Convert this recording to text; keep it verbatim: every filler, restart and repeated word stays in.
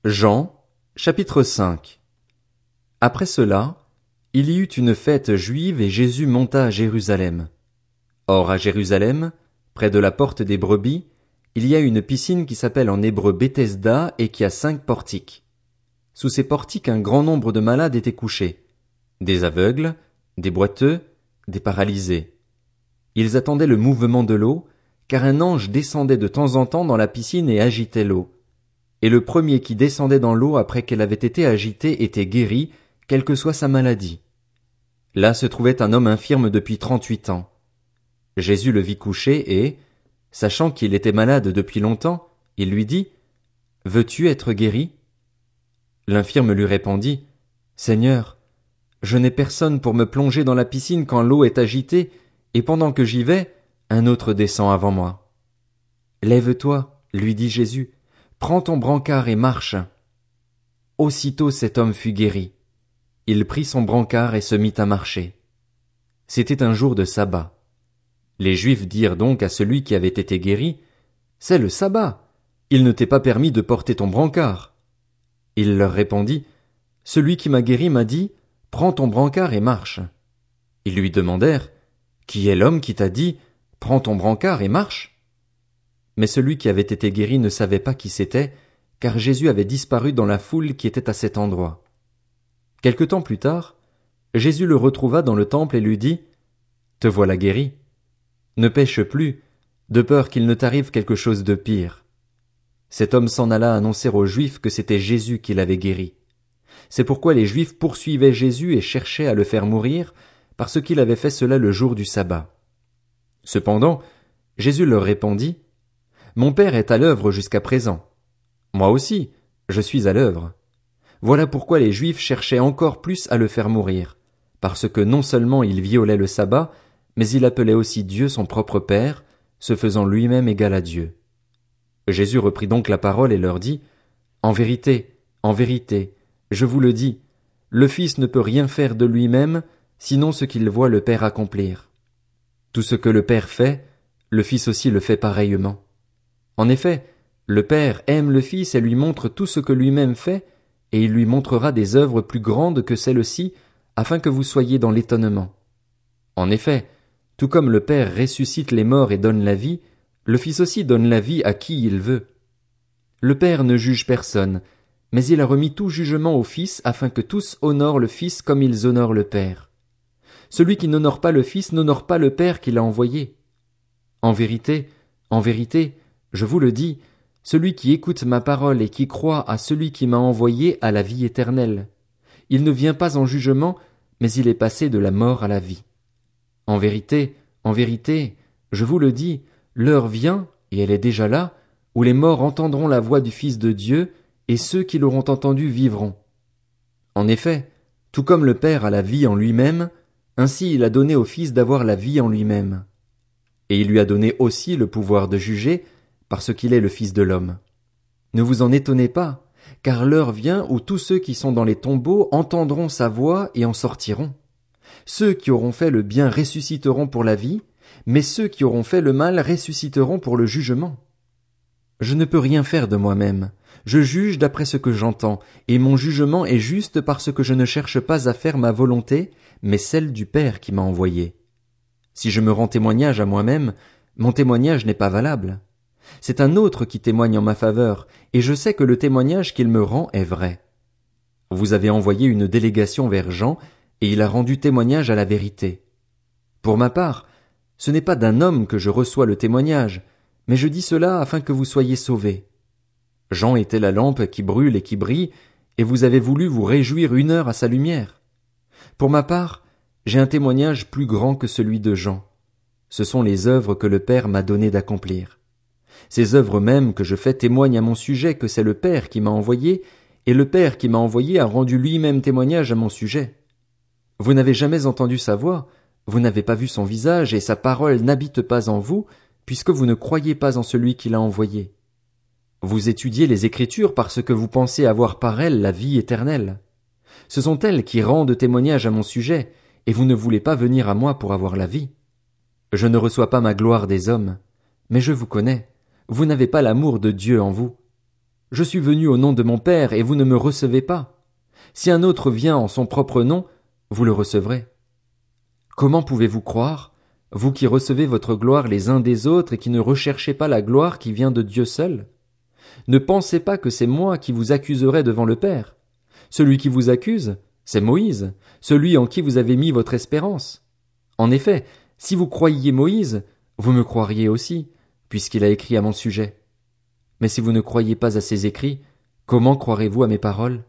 Jean, chapitre cinq. Après cela, il y eut une fête juive et Jésus monta à Jérusalem. Or à Jérusalem, près de la porte des brebis, il y a une piscine qui s'appelle en hébreu Bethesda et qui a cinq portiques. Sous ces portiques un grand nombre de malades étaient couchés, des aveugles, des boiteux, des paralysés. Ils attendaient le mouvement de l'eau, car un ange descendait de temps en temps dans la piscine et agitait l'eau. Et le premier qui descendait dans l'eau après qu'elle avait été agitée était guéri, quelle que soit sa maladie. Là se trouvait un homme infirme depuis trente-huit ans. Jésus le vit couché et, sachant qu'il était malade depuis longtemps, il lui dit, « Veux-tu être guéri ?» L'infirme lui répondit, « Seigneur, je n'ai personne pour me plonger dans la piscine quand l'eau est agitée, et pendant que j'y vais, un autre descend avant moi. »« Lève-toi, lui dit Jésus, prends ton brancard et marche. » Aussitôt cet homme fut guéri. Il prit son brancard et se mit à marcher. C'était un jour de sabbat. Les Juifs dirent donc à celui qui avait été guéri, « C'est le sabbat, il ne t'est pas permis de porter ton brancard. » Il leur répondit, « Celui qui m'a guéri m'a dit, prends ton brancard et marche. » Ils lui demandèrent, « Qui est l'homme qui t'a dit, prends ton brancard et marche ?» Mais celui qui avait été guéri ne savait pas qui c'était, car Jésus avait disparu dans la foule qui était à cet endroit. Quelque temps plus tard, Jésus le retrouva dans le temple et lui dit, « Te voilà guéri. Ne pêche plus, de peur qu'il ne t'arrive quelque chose de pire. » Cet homme s'en alla annoncer aux Juifs que c'était Jésus qui l'avait guéri. C'est pourquoi les Juifs poursuivaient Jésus et cherchaient à le faire mourir, parce qu'il avait fait cela le jour du sabbat. Cependant, Jésus leur répondit, « Mon Père est à l'œuvre jusqu'à présent. Moi aussi, je suis à l'œuvre. » Voilà pourquoi les Juifs cherchaient encore plus à le faire mourir, parce que non seulement il violait le sabbat, mais il appelait aussi Dieu son propre Père, se faisant lui-même égal à Dieu. Jésus reprit donc la parole et leur dit, « En vérité, en vérité, je vous le dis, le Fils ne peut rien faire de lui-même, sinon ce qu'il voit le Père accomplir. Tout ce que le Père fait, le Fils aussi le fait pareillement. En effet, le Père aime le Fils et lui montre tout ce que lui-même fait, et il lui montrera des œuvres plus grandes que celles-ci, afin que vous soyez dans l'étonnement. En effet, tout comme le Père ressuscite les morts et donne la vie, le Fils aussi donne la vie à qui il veut. Le Père ne juge personne, mais il a remis tout jugement au Fils afin que tous honorent le Fils comme ils honorent le Père. Celui qui n'honore pas le Fils n'honore pas le Père qui l'a envoyé. En vérité, en vérité, je vous le dis, celui qui écoute ma parole et qui croit à celui qui m'a envoyé a la vie éternelle. Il ne vient pas en jugement, mais il est passé de la mort à la vie. En vérité, en vérité, je vous le dis, l'heure vient, et elle est déjà là, où les morts entendront la voix du Fils de Dieu, et ceux qui l'auront entendu vivront. En effet, tout comme le Père a la vie en lui-même, ainsi il a donné au Fils d'avoir la vie en lui-même. Et il lui a donné aussi le pouvoir de juger, parce qu'il est le Fils de l'homme. Ne vous en étonnez pas, car l'heure vient où tous ceux qui sont dans les tombeaux entendront sa voix et en sortiront. Ceux qui auront fait le bien ressusciteront pour la vie, mais ceux qui auront fait le mal ressusciteront pour le jugement. Je ne peux rien faire de moi-même. Je juge d'après ce que j'entends, et mon jugement est juste parce que je ne cherche pas à faire ma volonté, mais celle du Père qui m'a envoyé. Si je me rends témoignage à moi-même, mon témoignage n'est pas valable. C'est un autre qui témoigne en ma faveur, et je sais que le témoignage qu'il me rend est vrai. Vous avez envoyé une délégation vers Jean, et il a rendu témoignage à la vérité. Pour ma part, ce n'est pas d'un homme que je reçois le témoignage, mais je dis cela afin que vous soyez sauvés. Jean était la lampe qui brûle et qui brille, et vous avez voulu vous réjouir une heure à sa lumière. Pour ma part, j'ai un témoignage plus grand que celui de Jean. Ce sont les œuvres que le Père m'a donné d'accomplir. Ces œuvres mêmes que je fais témoignent à mon sujet que c'est le Père qui m'a envoyé, et le Père qui m'a envoyé a rendu lui-même témoignage à mon sujet. Vous n'avez jamais entendu sa voix, vous n'avez pas vu son visage, et sa parole n'habite pas en vous, puisque vous ne croyez pas en celui qui l'a envoyé. Vous étudiez les Écritures parce que vous pensez avoir par elles la vie éternelle. Ce sont elles qui rendent témoignage à mon sujet, et vous ne voulez pas venir à moi pour avoir la vie. Je ne reçois pas ma gloire des hommes, mais je vous connais. Vous n'avez pas l'amour de Dieu en vous. Je suis venu au nom de mon Père, et vous ne me recevez pas. Si un autre vient en son propre nom, vous le recevrez. Comment pouvez-vous croire, vous qui recevez votre gloire les uns des autres et qui ne recherchez pas la gloire qui vient de Dieu seul? Ne pensez pas que c'est moi qui vous accuserai devant le Père. Celui qui vous accuse, c'est Moïse, celui en qui vous avez mis votre espérance. En effet, si vous croyiez Moïse, vous me croiriez aussi, puisqu'il a écrit à mon sujet. Mais si vous ne croyez pas à ses écrits, comment croirez-vous à mes paroles?